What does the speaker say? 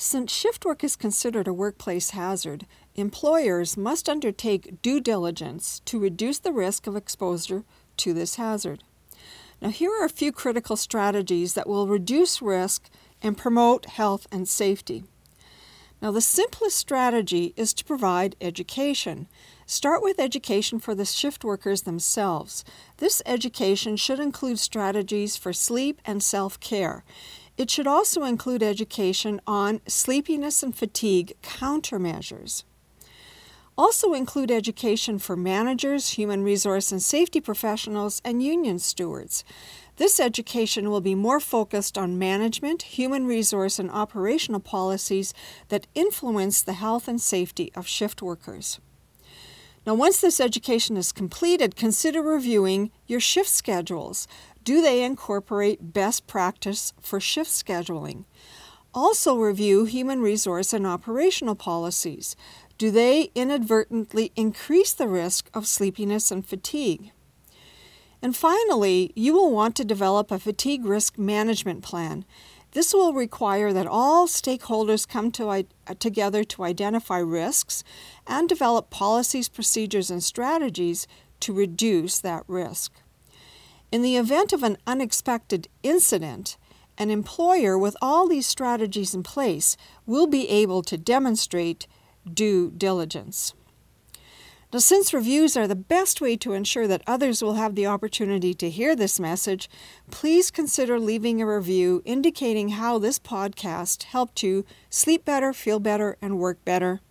Since shift work is considered a workplace hazard, employers must undertake due diligence to reduce the risk of exposure to this hazard. Now, here are a few critical strategies that will reduce risk and promote health and safety. Now, the simplest strategy is to provide education. Start with education for the shift workers themselves. This education should include strategies for sleep and self-care. It should also include education on sleepiness and fatigue countermeasures. Also include education for managers, human resource and safety professionals, and union stewards. This education will be more focused on management, human resource, and operational policies that influence the health and safety of shift workers. Now, once this education is completed, consider reviewing your shift schedules. Do they incorporate best practice for shift scheduling? Also review human resource and operational policies. Do they inadvertently increase the risk of sleepiness and fatigue? And finally, you will want to develop a fatigue risk management plan. This will require that all stakeholders come together to identify risks and develop policies, procedures, and strategies to reduce that risk. In the event of an unexpected incident, an employer with all these strategies in place will be able to demonstrate due diligence. Now, since reviews are the best way to ensure that others will have the opportunity to hear this message, please consider leaving a review indicating how this podcast helped you sleep better, feel better, and work better.